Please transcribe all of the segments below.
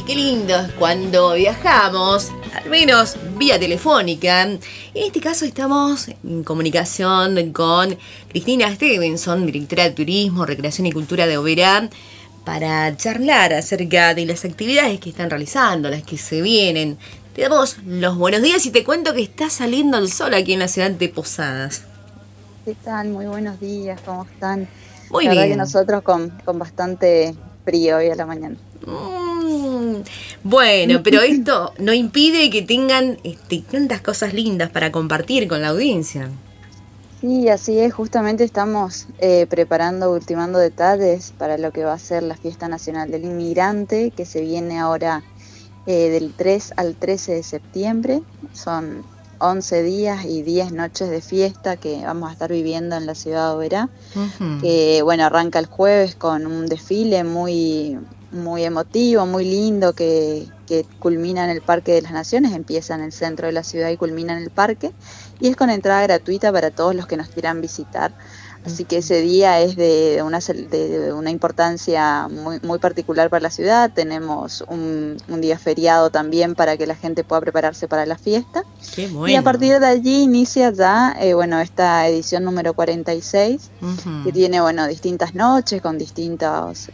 qué lindo es cuando viajamos, al menos vía telefónica. En este caso estamos en comunicación con Cristina Stevenson, directora de Turismo, Recreación y Cultura de Oberá, para charlar acerca de las actividades que están realizando, las que se vienen. Te damos los buenos días y te cuento que está saliendo el sol aquí en la ciudad de Posadas. ¿Qué tal? Muy buenos días, ¿cómo están? Muy la bien. verdad que nosotros con bastante frío hoy a la mañana. Bueno, pero esto no impide que tengan tantas cosas lindas para compartir con la audiencia. Sí, así es, justamente estamos ultimando detalles para lo que va a ser la Fiesta Nacional del Inmigrante, que se viene ahora del 3 al 13 de septiembre. Son 11 días y 10 noches de fiesta que vamos a estar viviendo en la ciudad de Oberá. Que bueno, arranca el jueves con un desfile muy emotivo, muy lindo, que culmina en el Parque de las Naciones, empieza en el centro de la ciudad y culmina en el parque, y es con entrada gratuita para todos los que nos quieran visitar. Así que ese día es de una importancia muy particular para la ciudad. Tenemos un día feriado también para que la gente pueda prepararse para la fiesta. Qué bueno. Y a partir de allí inicia ya esta edición número 46, que tiene distintas noches con distintos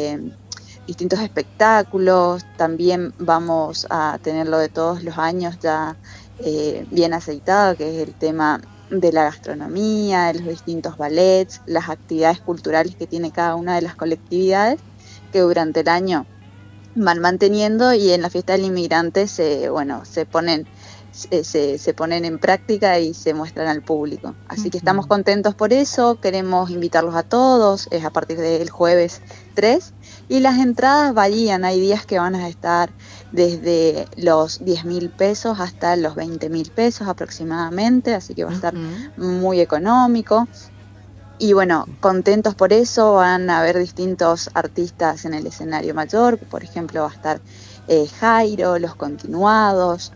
espectáculos. También vamos a tenerlo de todos los años ya bien aceitado, que es el tema de la gastronomía, de los distintos ballets, las actividades culturales que tiene cada una de las colectividades, que durante el año van manteniendo, y en la Fiesta del Inmigrante se ponen en práctica y se muestran al público. Así que estamos contentos por eso, queremos invitarlos a todos, es a partir del jueves 3, y las entradas varían, hay días que van a estar desde los 10.000 pesos hasta los 20.000 pesos aproximadamente, así que va a estar muy económico. Y bueno, contentos por eso, van a haber distintos artistas en el escenario mayor, por ejemplo va a estar Jairo, Los Continuados,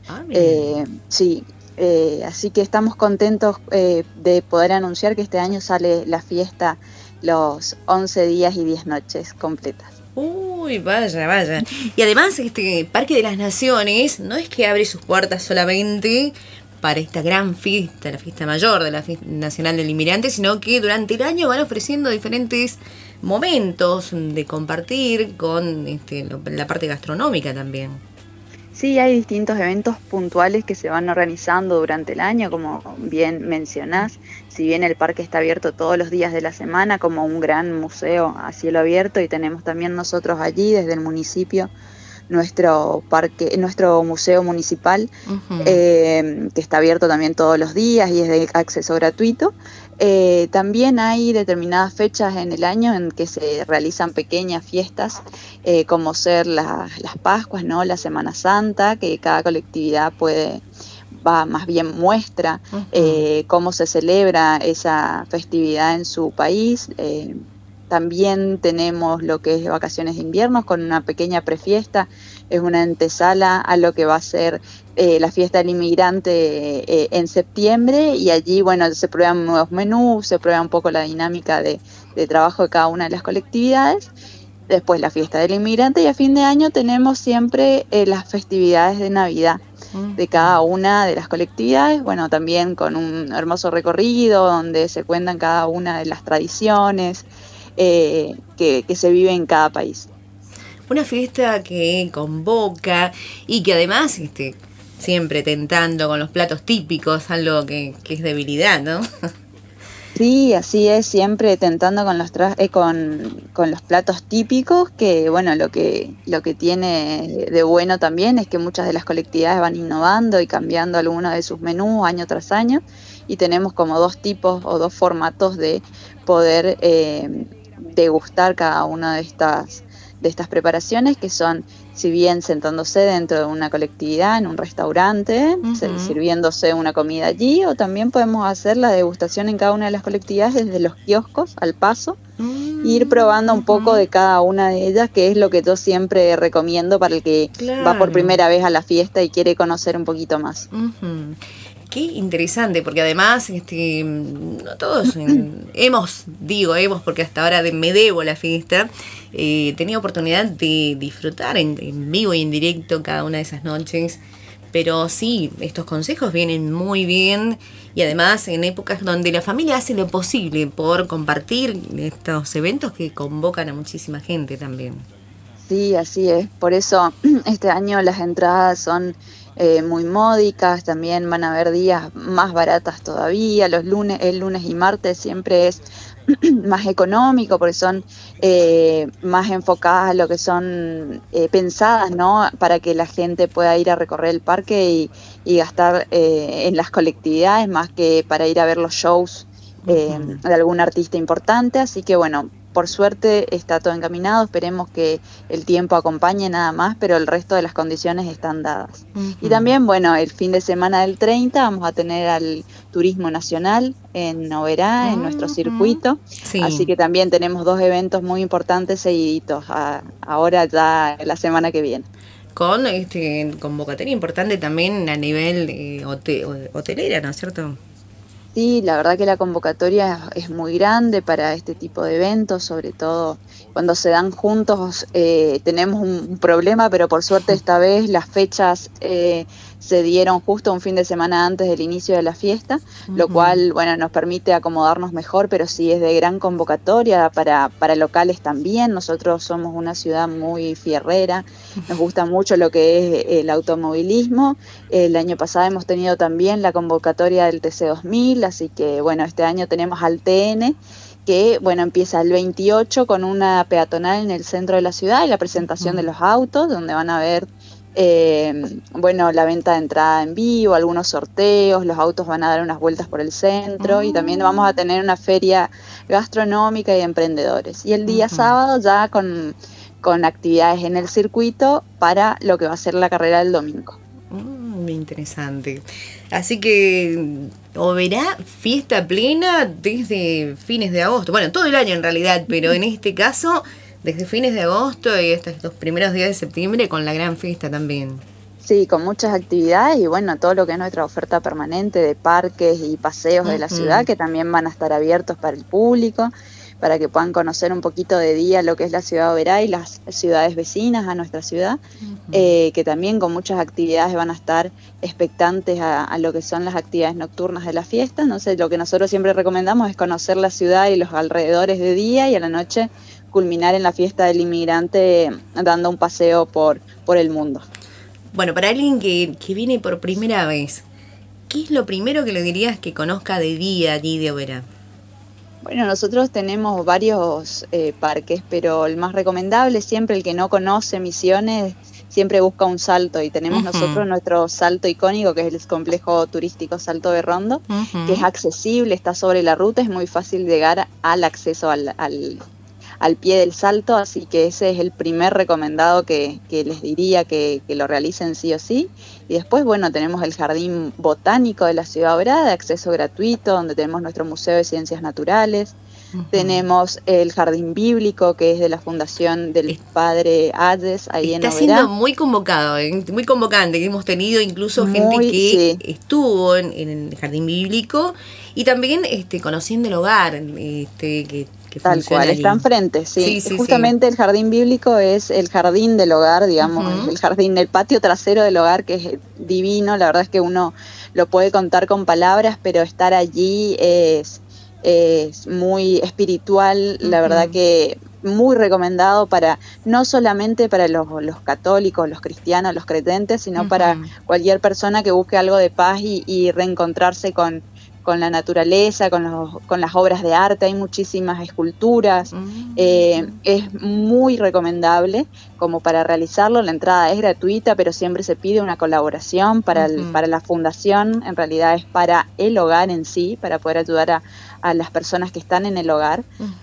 así que estamos contentos de poder anunciar que este año sale la fiesta los 11 días y 10 noches completas. Uy, vaya. Y además este Parque de las Naciones no es que abre sus puertas solamente para esta gran fiesta, la fiesta mayor de la Fiesta Nacional del Inmigrante, sino que durante el año van ofreciendo diferentes momentos de compartir con la parte gastronómica también. Sí, hay distintos eventos puntuales que se van organizando durante el año, como bien mencionás. Si bien el parque está abierto todos los días de la semana como un gran museo a cielo abierto, y tenemos también nosotros allí desde el municipio nuestro museo municipal, que está abierto también todos los días y es de acceso gratuito. También hay determinadas fechas en el año en que se realizan pequeñas fiestas, como ser las Pascuas, ¿no? La Semana Santa, que cada colectividad muestra cómo se celebra esa festividad en su país. También tenemos lo que es vacaciones de invierno con una pequeña prefiesta, es una antesala a lo que va a ser la Fiesta del Inmigrante en septiembre, y allí se prueban nuevos menús, se prueba un poco la dinámica de trabajo de cada una de las colectividades. Después la Fiesta del Inmigrante, y a fin de año tenemos siempre las festividades de Navidad de cada una de las colectividades, también con un hermoso recorrido donde se cuentan cada una de las tradiciones que se vive en cada país. Una fiesta que convoca y que además siempre tentando con los platos típicos, algo que es debilidad, ¿no? Sí, así es, siempre tentando con los platos típicos, que lo que tiene de bueno también es que muchas de las colectividades van innovando y cambiando algunos de sus menús año tras año, y tenemos como dos tipos o dos formatos de poder degustar cada una de estas preparaciones, que son, si bien sentándose dentro de una colectividad, en un restaurante, sirviéndose una comida allí, o también podemos hacer la degustación en cada una de las colectividades desde los kioscos al paso, ir probando un poco de cada una de ellas, que es lo que yo siempre recomiendo para el que va por primera vez a la fiesta y quiere conocer un poquito más. Qué interesante, porque además no todos hemos porque hasta ahora me debo la fiesta, tenía oportunidad de disfrutar en vivo y en directo cada una de esas noches, pero sí, estos consejos vienen muy bien y además en épocas donde la familia hace lo posible por compartir estos eventos que convocan a muchísima gente también. Sí, así es. Por eso este año las entradas son muy módicas. También van a haber días más baratas todavía. El lunes y martes siempre es más económico porque son más enfocadas a lo que son pensadas, ¿no? Para que la gente pueda ir a recorrer el parque y gastar en las colectividades más que para ir a ver los shows de algún artista importante. Así que bueno, por suerte está todo encaminado, esperemos que el tiempo acompañe nada más, pero el resto de las condiciones están dadas. Y también, bueno, el fin de semana del 30 vamos a tener al Turismo Nacional en Oberá, en nuestro circuito, sí. Así que también tenemos 2 eventos muy importantes seguiditos, ahora ya la semana que viene. Con convocatoria importante también a nivel hotelera, ¿no es cierto? Sí, la verdad que la convocatoria es muy grande para este tipo de eventos, sobre todo cuando se dan juntos tenemos un problema, pero por suerte esta vez las fechas se dieron justo un fin de semana antes del inicio de la fiesta, lo cual bueno nos permite acomodarnos mejor, pero sí es de gran convocatoria para locales también. Nosotros somos una ciudad muy fierrera, nos gusta mucho lo que es el automovilismo. El año pasado hemos tenido también la convocatoria del TC2000, así que bueno, este año tenemos al TN, que bueno empieza el 28 con una peatonal en el centro de la ciudad y la presentación de los autos, donde van a ver bueno, la venta de entrada en vivo, algunos sorteos, los autos van a dar unas vueltas por el centro y también vamos a tener una feria gastronómica y de emprendedores. Y el día sábado ya con actividades en el circuito para lo que va a ser la carrera del domingo. Muy interesante. Así que Oberá, fiesta plena desde fines de agosto. Bueno, todo el año en realidad, pero en este caso desde fines de agosto y hasta estos primeros días de septiembre con la gran fiesta también. Sí, con muchas actividades y bueno, todo lo que es nuestra oferta permanente de parques y paseos de la ciudad que también van a estar abiertos para el público, para que puedan conocer un poquito de día lo que es la ciudad de Oberá y las ciudades vecinas a nuestra ciudad, que también con muchas actividades van a estar expectantes a lo que son las actividades nocturnas de la fiesta. No sé, lo que nosotros siempre recomendamos es conocer la ciudad y los alrededores de día y a la noche culminar en la fiesta del inmigrante dando un paseo por el mundo. Bueno, para alguien que viene por primera vez, ¿qué es lo primero que le dirías que conozca de día allí de Oberá? Bueno, nosotros tenemos varios parques, pero el más recomendable, siempre el que no conoce Misiones, siempre busca un salto y tenemos nosotros nuestro salto icónico, que es el complejo turístico Salto de Rondo, que es accesible, está sobre la ruta, es muy fácil llegar al acceso al pie del salto, así que ese es el primer recomendado que les diría que lo realicen sí o sí. Y después, bueno, tenemos el Jardín Botánico de la Ciudad de Oberá, de acceso gratuito, donde tenemos nuestro Museo de Ciencias Naturales. Tenemos el Jardín Bíblico, que es de la Fundación del Padre Ayes, ahí en Oberá. Está siendo muy convocado, muy convocante, que hemos tenido incluso gente que estuvo en el Jardín Bíblico y también conociendo el hogar, que tal cual, allí. Está enfrente, sí. Justamente el Jardín Bíblico es el jardín del hogar, digamos, el jardín, el patio trasero del hogar, que es divino. La verdad es que uno lo puede contar con palabras, pero estar allí es muy espiritual. La verdad que muy recomendado no solamente para los católicos, los cristianos, los creyentes, sino para cualquier persona que busque algo de paz y reencontrarse con la naturaleza, con las obras de arte. Hay muchísimas esculturas, es muy recomendable como para realizarlo. La entrada es gratuita, pero siempre se pide una colaboración para la fundación. En realidad es para el hogar en sí, para poder ayudar a las personas que están en el hogar.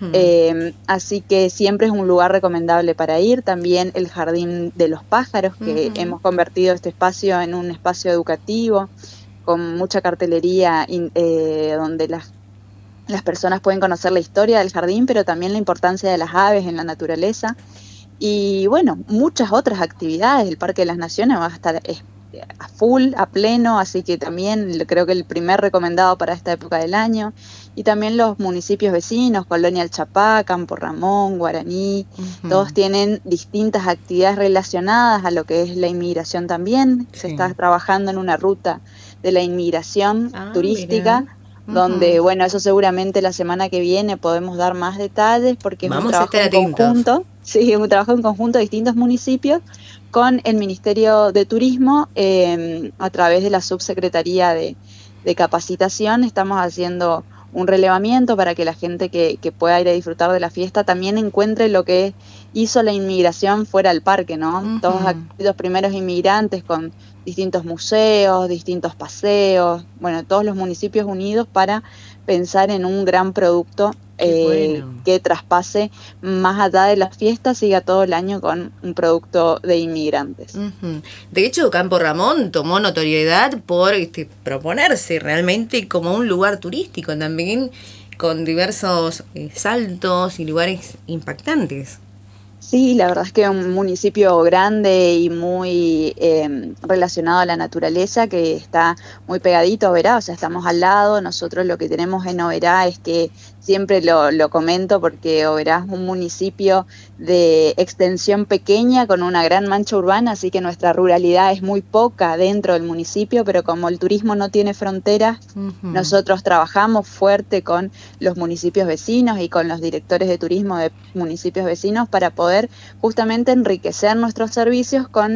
Así que siempre es un lugar recomendable para ir. También el Jardín de los Pájaros, que hemos convertido este espacio en un espacio educativo, con mucha cartelería donde las personas pueden conocer la historia del jardín, pero también la importancia de las aves en la naturaleza. Y bueno, muchas otras actividades. El Parque de las Naciones va a estar a full, a pleno, así que también creo que el primer recomendado para esta época del año. Y también los municipios vecinos, Colonia El Chapá, Campo Ramón, Guaraní, todos tienen distintas actividades relacionadas a lo que es la inmigración también. Se está trabajando en una ruta de la inmigración turística, donde, bueno, eso seguramente la semana que viene podemos dar más detalles, porque es un trabajo en conjunto, un trabajo en conjunto de distintos municipios con el Ministerio de Turismo, a través de la Subsecretaría de Capacitación. Estamos haciendo un relevamiento para que la gente que pueda ir a disfrutar de la fiesta también encuentre lo que hizo la inmigración fuera del parque, ¿no? Todos aquellos primeros inmigrantes con distintos museos, distintos paseos, bueno, todos los municipios unidos para pensar en un gran producto que traspase más allá de las fiestas, siga todo el año con un producto de inmigrantes. De hecho, Campo Ramón tomó notoriedad por proponerse realmente como un lugar turístico también, con diversos saltos y lugares impactantes. Sí, la verdad es que es un municipio grande y muy relacionado a la naturaleza, que está muy pegadito a Oberá, o sea, estamos al lado. Nosotros lo que tenemos en Oberá es que, siempre lo comento porque Oberá es un municipio de extensión pequeña con una gran mancha urbana, así que nuestra ruralidad es muy poca dentro del municipio, pero como el turismo no tiene fronteras, nosotros trabajamos fuerte con los municipios vecinos y con los directores de turismo de municipios vecinos para poder justamente enriquecer nuestros servicios con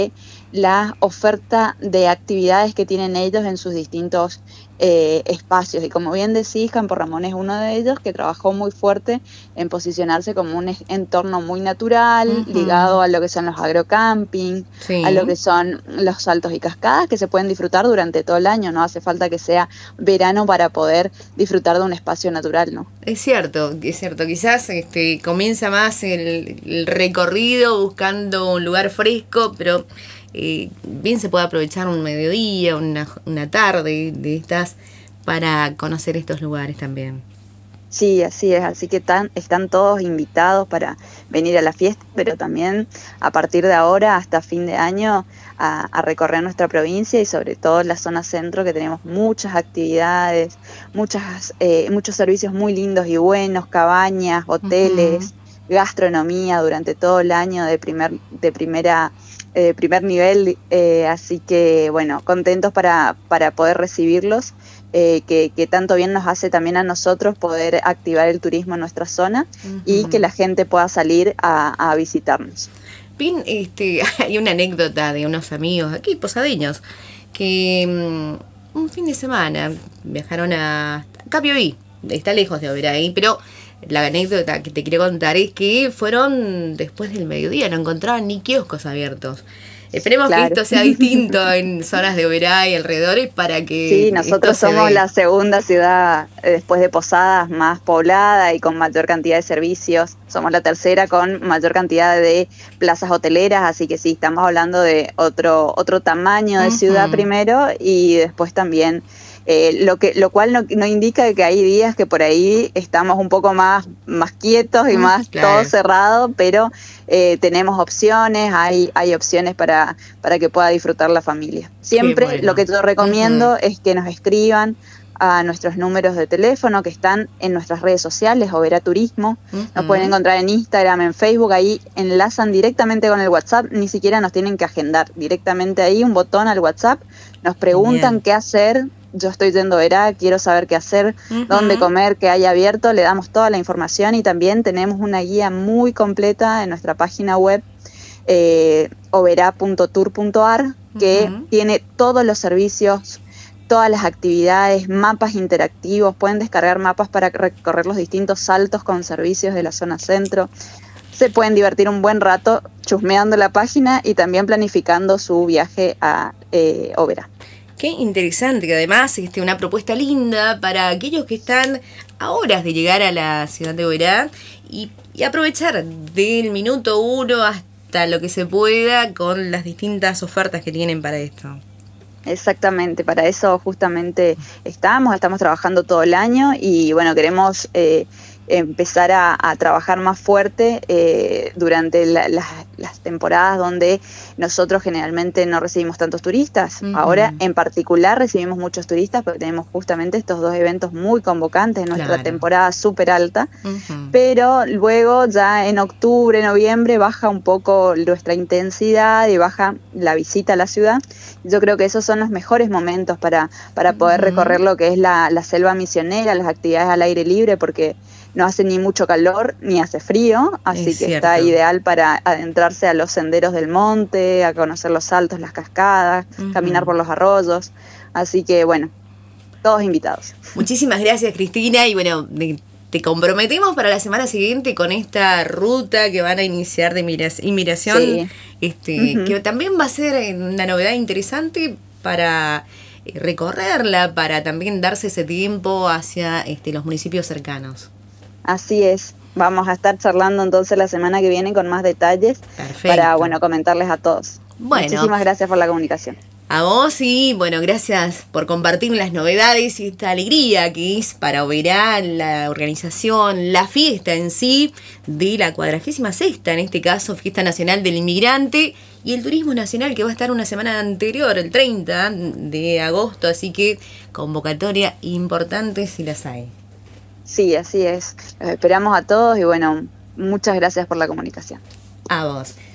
la oferta de actividades que tienen ellos en sus distintos espacios. Y como bien decís, Campo Ramón es uno de ellos que trabajó muy fuerte en posicionarse como un entorno muy natural, ligado a lo que son los agrocamping, a lo que son los saltos y cascadas, que se pueden disfrutar durante todo el año. No hace falta que sea verano para poder disfrutar de un espacio natural, ¿no? Es cierto. Quizás comienza más el recorrido buscando un lugar fresco, pero bien se puede aprovechar un mediodía, una tarde de estas para conocer estos lugares también. Sí, así es, así que están todos invitados para venir a la fiesta, pero también a partir de ahora hasta fin de año a recorrer nuestra provincia y sobre todo la zona centro, que tenemos muchas actividades, muchos servicios muy lindos y buenos, cabañas, hoteles, gastronomía durante todo el año de primer nivel, así que bueno, contentos para poder recibirlos, que tanto bien nos hace también a nosotros poder activar el turismo en nuestra zona y que la gente pueda salir a visitarnos. Bien, hay una anécdota de unos amigos aquí, posadeños, que un fin de semana viajaron a Capiobí, está lejos de Oberá, pero la anécdota que te quiero contar es que fueron después del mediodía, no encontraban ni kioscos abiertos. Esperemos que esto sea distinto en zonas de Oberá y alrededores para que... Sí, nosotros somos la segunda ciudad después de Posadas más poblada y con mayor cantidad de servicios. Somos la tercera con mayor cantidad de plazas hoteleras, así que sí, estamos hablando de otro tamaño de ciudad primero, y después también... lo cual no indica que hay días que por ahí estamos un poco más quietos y más todo cerrado, pero tenemos opciones, hay opciones para que pueda disfrutar la familia. Siempre lo que yo recomiendo es que nos escriban a nuestros números de teléfono que están en nuestras redes sociales, Oberá Turismo. Nos pueden encontrar en Instagram, en Facebook, ahí enlazan directamente con el WhatsApp, ni siquiera nos tienen que agendar, directamente ahí un botón al WhatsApp, nos preguntan qué hacer. Yo estoy yendo a Oberá, quiero saber qué hacer, dónde comer, qué hay abierto, le damos toda la información, y también tenemos una guía muy completa en nuestra página web, oberá.tour.ar, que tiene todos los servicios, todas las actividades, mapas interactivos. Pueden descargar mapas para recorrer los distintos saltos con servicios de la zona centro. Se pueden divertir un buen rato chusmeando la página y también planificando su viaje a Oberá. Qué interesante, que además una propuesta linda para aquellos que están a horas de llegar a la ciudad de Oberá y aprovechar del minuto 1 hasta lo que se pueda con las distintas ofertas que tienen para esto. Exactamente, para eso justamente estamos trabajando todo el año, y bueno, queremos empezar a trabajar más fuerte durante las temporadas donde nosotros generalmente no recibimos tantos turistas. Ahora en particular recibimos muchos turistas porque tenemos justamente estos 2 eventos muy convocantes en nuestra temporada súper alta, pero luego ya en octubre, noviembre baja un poco nuestra intensidad y baja la visita a la ciudad. Yo creo que esos son los mejores momentos para poder recorrer lo que es la selva misionera, las actividades al aire libre, porque no hace ni mucho calor ni hace frío, así que está ideal para adentrarse a los senderos del monte, a conocer los saltos, las cascadas, caminar por los arroyos. Así que bueno, todos invitados. Muchísimas gracias, Cristina, y bueno, te comprometemos para la semana siguiente con esta ruta que van a iniciar de inmigración, que también va a ser una novedad interesante para recorrerla, para también darse ese tiempo hacia los municipios cercanos. Así es, vamos a estar charlando entonces la semana que viene con más detalles. Perfecto. Para comentarles a todos. Bueno, muchísimas gracias por la comunicación. A vos y bueno, gracias por compartir las novedades y esta alegría que es para Oberá, la organización, la fiesta en sí de la 46ª, en este caso, Fiesta Nacional del Inmigrante, y el Turismo Nacional que va a estar una semana anterior, el 30 de agosto, así que convocatoria importante si las hay. Sí, así es. Los esperamos a todos y bueno, muchas gracias por la comunicación. A vos.